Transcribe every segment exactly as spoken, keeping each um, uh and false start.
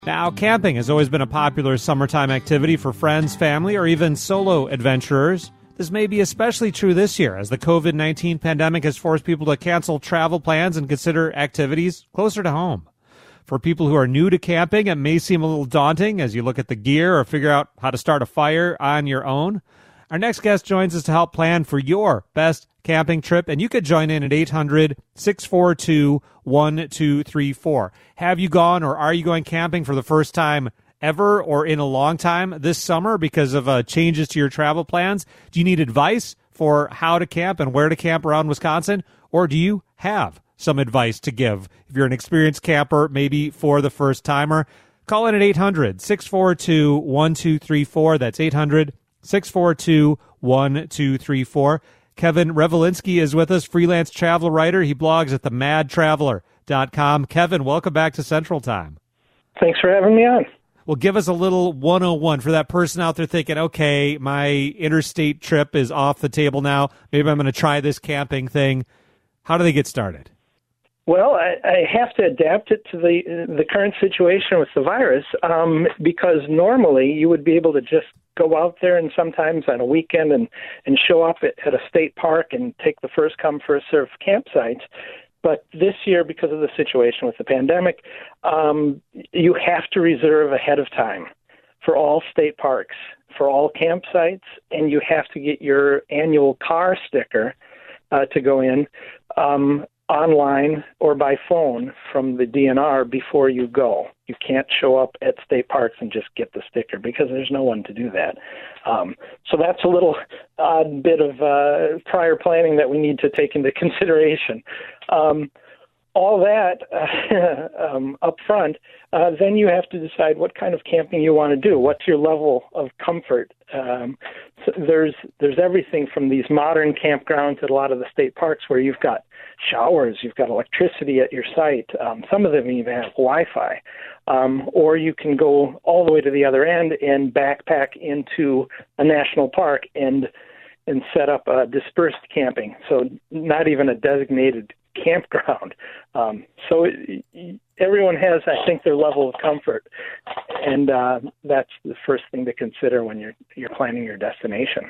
Now, camping has always been a popular summertime activity for friends, family, or even solo adventurers. This may be especially true this year, as the covid nineteen pandemic has forced people to cancel travel plans and consider activities closer to home. For people who are new to camping, it may seem a little daunting as you look at the gear or figure out how to start a fire on your own. Our next guest joins us to help plan for your best camping trip, and you could join in at eight hundred, six four two, one two three four. Have you gone or are you going camping for the first time ever or in a long time this summer because of uh, changes to your travel plans? Do you need advice for how to camp and where to camp around Wisconsin? Or do you have some advice to give? If you're an experienced camper, maybe for the first timer, call in at eight hundred, six four two, one two three four. That's eight hundred, six four two, one two three four. Kevin Revolinsky is with us, freelance travel writer. He blogs at the mad traveler dot com. Kevin, welcome back to Central Time. Thanks for having me on. Well, give us a little one oh one for that person out there thinking, okay, my interstate trip is off the table now. Maybe I'm going to try this camping thing. How do they get started? Well, I, I have to adapt it to the the current situation with the virus um, because normally you would be able to just go out there and sometimes on a weekend and, and show up at, at a state park and take the first come, first serve campsites. But this year, because of the situation with the pandemic, um, you have to reserve ahead of time for all state parks, for all campsites, and you have to get your annual car sticker uh, to go in um, online or by phone from the D N R before you go. You can't show up at state parks and just get the sticker because there's no one to do that. Um, so that's a little odd bit of uh, prior planning that we need to take into consideration. Um, all that uh, um, up front, uh, then you have to decide what kind of camping you want to do. What's your level of comfort? Um, so there's there's everything from these modern campgrounds at a lot of the state parks where you've got showers, you've got electricity at your site. Um, some of them even have Wi-Fi. Um, or you can go all the way to the other end and backpack into a national park and and set up a dispersed camping, so not even a designated campground. Um, so it, everyone has, I think, their level of comfort, and uh, that's the first thing to consider when you're you're planning your destination.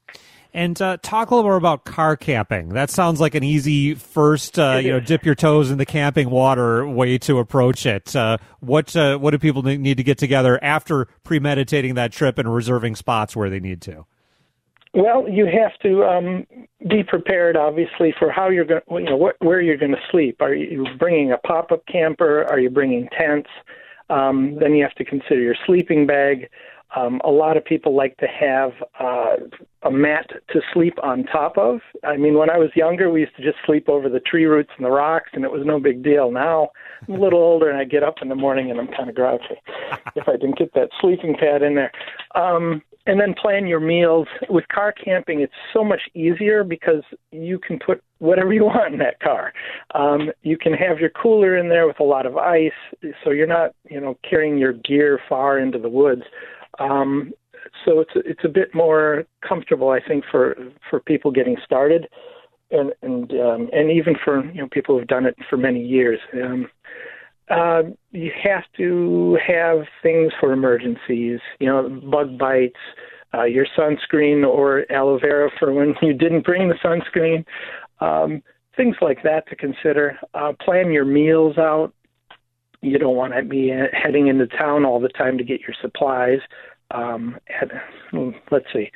And uh, talk a little more about car camping. That sounds like an easy first, uh, you know, dip your toes in the camping water way to approach it. Uh, what uh, what do people need to get together after premeditating that trip and reserving spots where they need to? Well, you have to um, be prepared, obviously, for how you're going, you know, wh- where you're going to sleep. Are you bringing a pop-up camper? Are you bringing tents? Um, then you have to consider your sleeping bag. Um, a lot of people like to have uh, a mat to sleep on top of. I mean, when I was younger, we used to just sleep over the tree roots and the rocks, and it was no big deal. Now, I'm a little older, and I get up in the morning, and I'm kind of grouchy if I didn't get that sleeping pad in there. Um, and then plan your meals. With car camping, it's so much easier because you can put whatever you want in that car. Um, you can have your cooler in there with a lot of ice, so you're not, you know, carrying your gear far into the woods. Um, so it's it's a bit more comfortable, I think, for, for people getting started, and and um, and even for you know people who've done it for many years. Um, uh, you have to have things for emergencies, you know, bug bites, uh, your sunscreen or aloe vera for when you didn't bring the sunscreen, um, things like that to consider. Uh, plan your meals out. You don't want to be heading into town all the time to get your supplies. Um, and, let's see.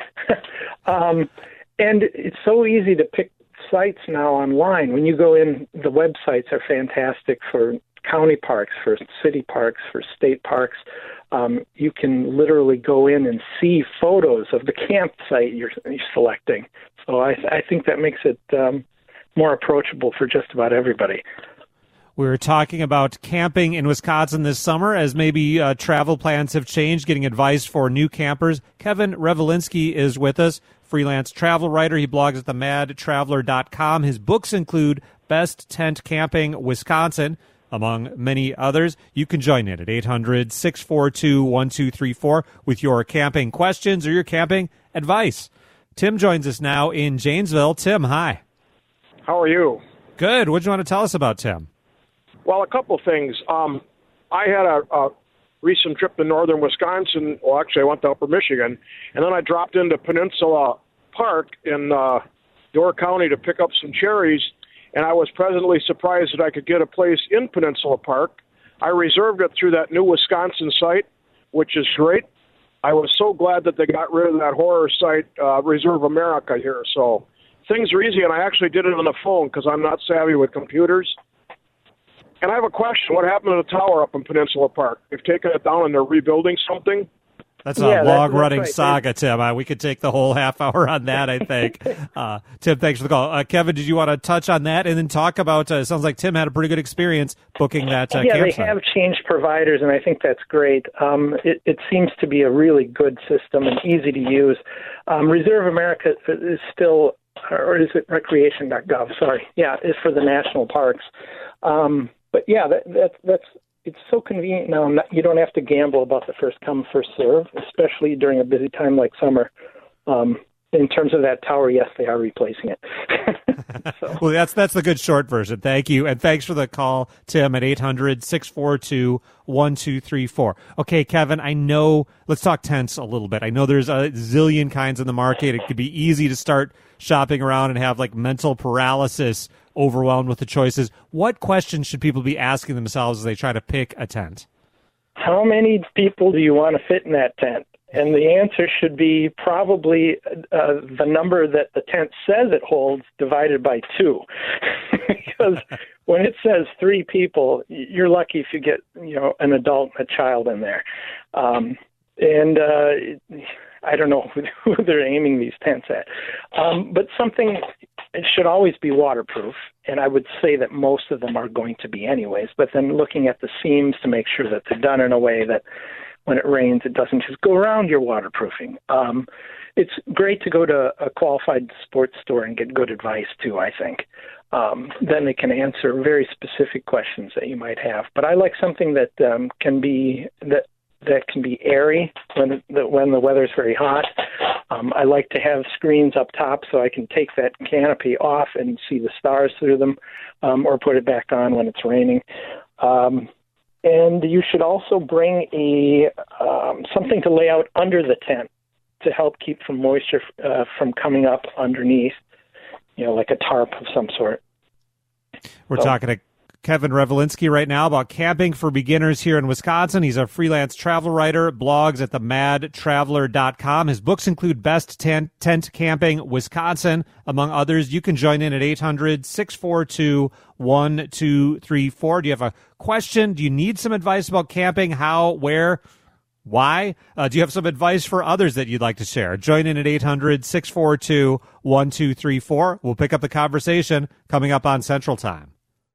um, and it's so easy to pick sites now online. When you go in, the websites are fantastic for county parks, for city parks, for state parks. Um, you can literally go in and see photos of the campsite you're, you're selecting. So I, I think that makes it um, more approachable for just about everybody. We were talking about camping in Wisconsin this summer as maybe uh, travel plans have changed, getting advice for new campers. Kevin Revolinsky is with us, freelance travel writer. He blogs at the mad traveler dot com. His books include Best Tent Camping Wisconsin, among many others. You can join in at eight hundred, six four two, one two three four with your camping questions or your camping advice. Tim joins us now in Janesville. Tim, hi. How are you? Good. What do you want to tell us about, Tim? Well, a couple things. Um, I had a, a recent trip to northern Wisconsin. Well, actually, I went to Upper Michigan, and then I dropped into Peninsula Park in uh, Door County to pick up some cherries, and I was pleasantly surprised that I could get a place in Peninsula Park. I reserved it through that new Wisconsin site, which is great. I was so glad that they got rid of that horror site, uh, Reserve America here. So things are easy, and I actually did it on the phone because I'm not savvy with computers. And I have a question. What happened to the tower up in Peninsula Park? They've taken it down and they're rebuilding something? That's a yeah, long-running right. saga, Tim. Uh, we could take the whole half hour on that, I think. uh, Tim, thanks for the call. Uh, Kevin, did you want to touch on that and then talk about, uh, it sounds like Tim had a pretty good experience booking that uh, Yeah, campsite. they have changed providers, and I think that's great. Um, it, it seems to be a really good system and easy to use. Um, Reserve America is still, or is it recreation dot gov? Sorry. Yeah, is for the national parks. Um, but, yeah, that, that, that's it's so convenient now. Not, you don't have to gamble about the first come, first serve, especially during a busy time like summer. Um, in terms of that tower, yes, they are replacing it. so. Well, that's that's the good short version. Thank you. And thanks for the call, Tim, at eight hundred, six four two, one two three four. Okay, Kevin, I know, let's talk tents a little bit. I know there's a zillion kinds in the market. It could be easy to start shopping around and have like mental paralysis, overwhelmed with the choices. What questions should people be asking themselves as they try to pick a tent? How many people do you want to fit in that tent? And the answer should be probably uh, the number that the tent says it holds divided by two. Because when it says three people, you're lucky if you get, you know, an adult and a child in there. Um, and uh, I don't know who they're aiming these tents at. Um, but something, it should always be waterproof. And I would say that most of them are going to be anyways. But then looking at the seams to make sure that they're done in a way that when it rains, it doesn't just go around your waterproofing. Um, it's great to go to a qualified sports store and get good advice, too, I think. Um, then they can answer very specific questions that you might have. But I like something that um, can be that that can be airy when the, when the weather's very hot. Um, I like to have screens up top so I can take that canopy off and see the stars through them, um, or put it back on when it's raining. Um, And you should also bring a um, something to lay out under the tent to help keep from moisture uh, from coming up underneath, you know, like a tarp of some sort. We're so. talking to Kevin Revelinsky right now about camping for beginners here in Wisconsin. He's a freelance travel writer, blogs at the mad traveler dot com. His books include Best Tent, Tent Camping Wisconsin, among others. You can join in at eight hundred, six four two, one two three four. Do you have a question? Do you need some advice about camping? How, where, why? Uh, do you have some advice for others that you'd like to share? Join in at eight hundred, six four two, one two three four. We'll pick up the conversation coming up on Central Time.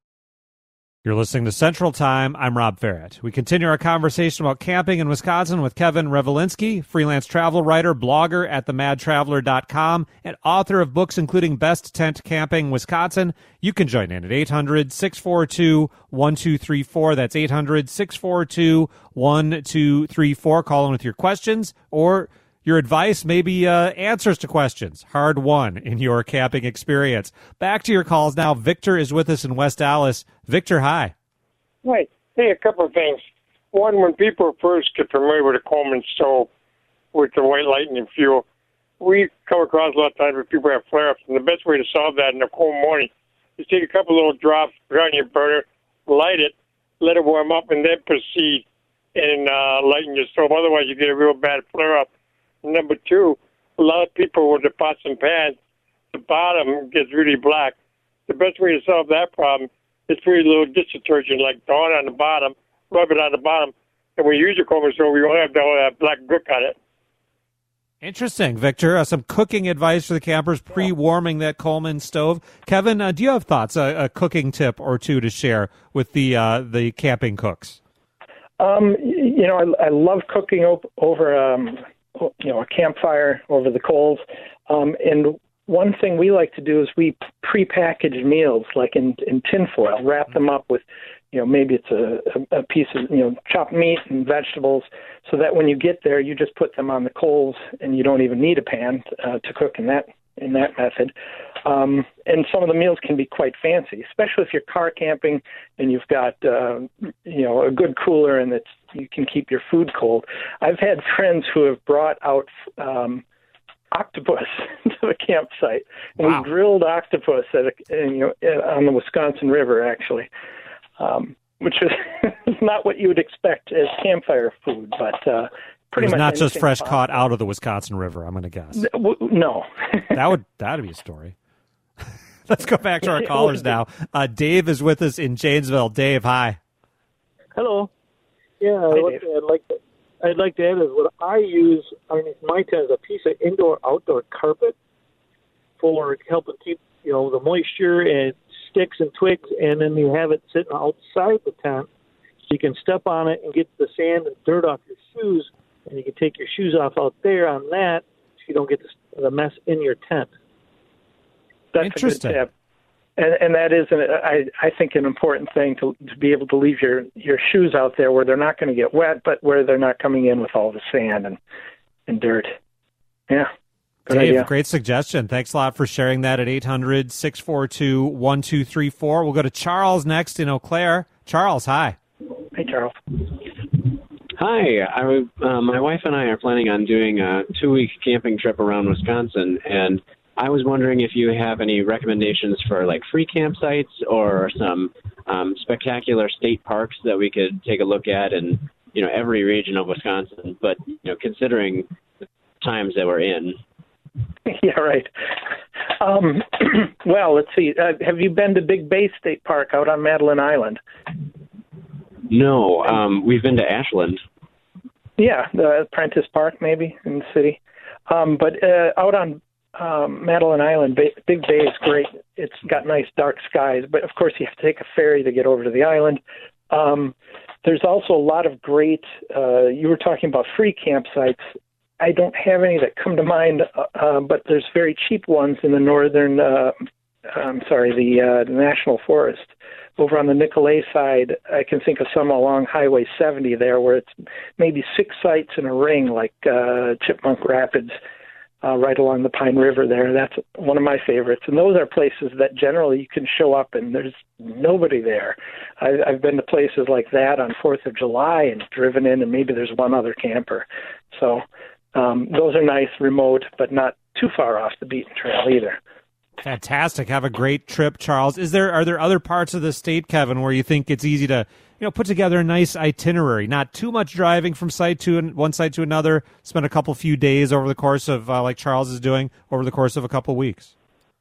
You're listening to Central Time. I'm Rob Farrett. We continue our conversation about camping in Wisconsin with Kevin Revelinsky, freelance travel writer, blogger at the mad traveler dot com, and author of books including Best Tent Camping Wisconsin. You can join in at eight hundred, six four two, one two three four. That's eight hundred, six four two, one two three four. Call in with your questions or your advice, maybe uh, answers to questions. Hard won in your camping experience. Back to your calls now. Victor is with us in West Dallas. Victor, hi. Right. Hey, a couple of things. One, when people first get familiar with a Coleman stove with the white lightning fuel, we come across a lot of times where people have flare-ups, and the best way to solve that in the cold morning is take a couple little drops, put it on your burner, light it, let it warm up, and then proceed and uh, lighten your stove. Otherwise, you get a real bad flare-up. Number two, a lot of people with the pots and pans, the bottom gets really black. The best way to solve that problem is put a little dish detergent like Dawn on the bottom, rub it on the bottom, and when you use your Coleman stove, you won't have all that black gook on it. Interesting, Victor. Uh, some cooking advice for the campers pre-warming that Coleman stove. Kevin, uh, do you have thoughts, uh, a cooking tip or two to share with the uh, the camping cooks? Um, you know, I, I love cooking op- over, um, you know, a campfire over the coals. Um, and one thing we like to do is we pre-package meals, like in, in tinfoil, wrap them up with, you know, maybe it's a, a piece of, you know, chopped meat and vegetables, so that when you get there, you just put them on the coals and you don't even need a pan uh, to cook in that in that method. Um, and some of the meals can be quite fancy, especially if you're car camping and you've got, uh, you know, a good cooler and that you can keep your food cold. I've had friends who have brought out um, octopus to the campsite, and wow. we grilled octopus at a, you know, on the Wisconsin River, actually, um, which is not what you would expect as campfire food, but uh, pretty it was much not just fresh possible. Caught out of the Wisconsin River, I'm going to guess. No. that would that'd be a story. Let's go back to our callers now. Uh, Dave is with us in Janesville. Dave, hi. Hello. Yeah, hi, what I'd like to I'd like to add is what I use underneath my tent is a piece of indoor-outdoor carpet for helping keep, you know, the moisture and sticks and twigs, and then you have it sitting outside the tent so you can step on it and get the sand and dirt off your shoes, and you can take your shoes off out there on that so you don't get the mess in your tent. That's Interesting. A good tip. And, and that is, an, I, I think, an important thing to, to be able to leave your, your shoes out there where they're not going to get wet, but where they're not coming in with all the sand and, and dirt. Yeah. Good Dave, idea. Great suggestion. Thanks a lot for sharing that at eight hundred, six four two, one two three four. We'll go to Charles next in Eau Claire. Charles, hi. Hey, Charles. Hi. I, uh, my wife and I are planning on doing a two-week camping trip around Wisconsin, and I was wondering if you have any recommendations for like free campsites or some um, spectacular state parks that we could take a look at in, you know, every region of Wisconsin, but, you know, considering the times that we're in. Yeah, right. Um, well, let's see. Uh, have you been to Big Bay State Park out on Madeline Island? No. Um, we've been to Ashland. Yeah, the Prentice Park maybe in the city. Um, but uh, out on Um, Madeline Island, Bay, Big Bay is great. It's got nice dark skies, but of course you have to take a ferry to get over to the island. Um, there's also a lot of great, uh, you were talking about free campsites. I don't have any that come to mind, uh, uh, but there's very cheap ones in the northern, uh, I'm sorry, the, uh, the National Forest. Over on the Nicolet side, I can think of some along Highway seventy there where it's maybe six sites in a ring like uh, Chipmunk Rapids. Uh, right along the Pine River there. That's one of my favorites. And those are places that generally you can show up and there's nobody there. I, I've been to places like that on fourth of July and driven in and maybe there's one other camper. So um, those are nice, remote, but not too far off the beaten trail either. Fantastic. Have a great trip, Charles. Is there are there other parts of the state, Kevin, where you think it's easy to, you know, put together a nice itinerary, not too much driving from site to one site to another, spend a couple few days over the course of, uh, like Charles is doing, over the course of a couple of weeks?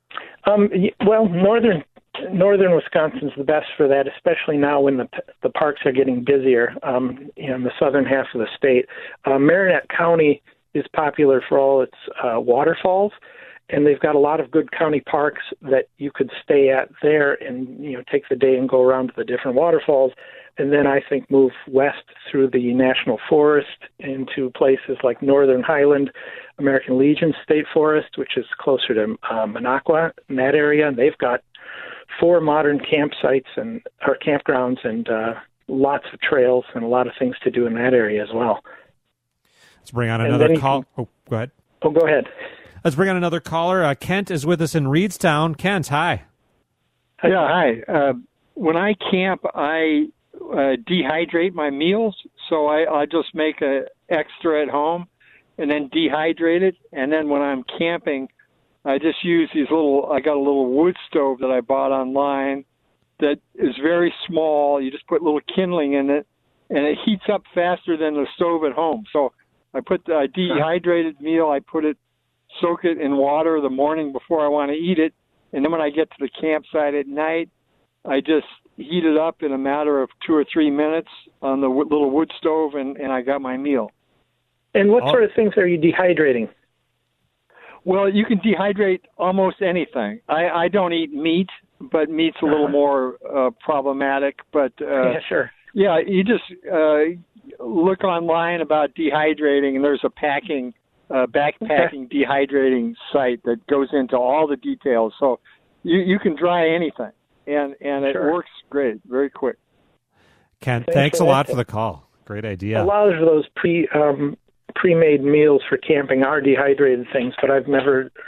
Um, well, northern northern Wisconsin's the best for that, especially now when the the parks are getting busier. Um, you know, in the southern half of the state, uh, Marinette County is popular for all its uh, waterfalls. And they've got a lot of good county parks that you could stay at there and, you know, take the day and go around to the different waterfalls. And then I think move west through the National Forest into places like Northern Highland, American Legion State Forest, which is closer to uh, Minocqua in that area. And they've got four modern campsites and or campgrounds and uh, lots of trails and a lot of things to do in that area as well. Let's bring on another call. Can, oh, go ahead. Oh, go ahead. Let's bring on another caller. Uh, Kent is with us in Reedstown. Kent, hi. Yeah, hi. Uh, when I camp, I uh, dehydrate my meals, so I, I just make a extra at home and then dehydrate it. And then when I'm camping, I just use these little, I got a little wood stove that I bought online that is very small. You just put a little kindling in it, and it heats up faster than the stove at home. So I put the dehydrated meal, I put it, soak it in water the morning before I want to eat it, and then when I get to the campsite at night, I just heat it up in a matter of two or three minutes on the w- little wood stove, and, and I got my meal. And what oh. sort of things are you dehydrating? Well, you can dehydrate almost anything. I, I don't eat meat, but meat's a little uh-huh. more uh, problematic. But uh, yeah, sure. Yeah, you just uh, look online about dehydrating, and there's a packing Uh, backpacking okay. dehydrating site that goes into all the details. So you, you can dry anything, and, and it sure. works great, very quick. Ken, thanks, thanks a lot for the call. Great idea. A lot of those pre um, pre-made meals for camping are dehydrated things, but I've never heard of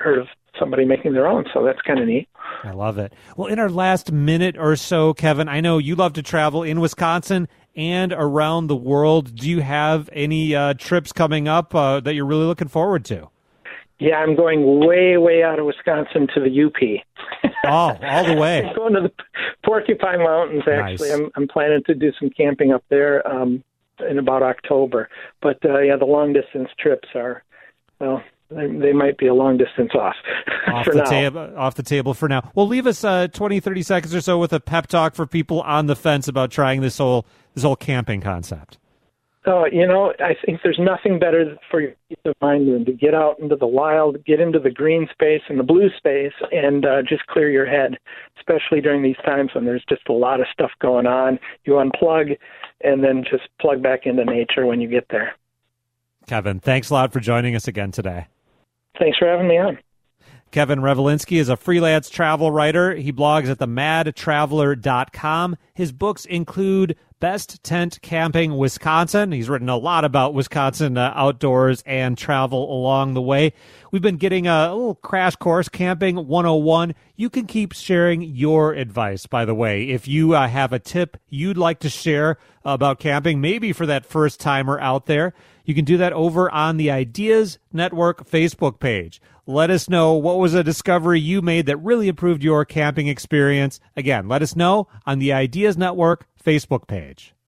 somebody making their own. So that's kind of neat. I love it. Well, in our last minute or so, Kevin, I know you love to travel in Wisconsin and around the world. Do you have any uh, trips coming up uh, that you're really looking forward to? Yeah, I'm going way, way out of Wisconsin to the U P. Oh, all the way. I'm going to the Porcupine Mountains, actually. Nice. I'm, I'm planning to do some camping up there um, in about October. But, uh, yeah, the long-distance trips are, well, they, they might be a long distance off, off for the now. Tab- off the table for now. Well, leave us uh, twenty, thirty seconds or so with a pep talk for people on the fence about trying this whole this whole camping concept. Oh, you know, I think there's nothing better for your peace of mind than to get out into the wild, get into the green space and the blue space, and uh, just clear your head, especially during these times when there's just a lot of stuff going on. You unplug and then just plug back into nature when you get there. Kevin, thanks a lot for joining us again today. Thanks for having me on. Kevin Revolinsky is a freelance travel writer. He blogs at the mad traveler dot com. His books include Best Tent Camping Wisconsin. He's written a lot about Wisconsin uh, outdoors and travel along the way. We've been getting a little crash course, Camping one oh one. You can keep sharing your advice, by the way. If you uh, have a tip you'd like to share about camping, maybe for that first timer out there, you can do that over on the Ideas Network Facebook page. Let us know what was a discovery you made that really improved your camping experience. Again, let us know on the Ideas Network Facebook page.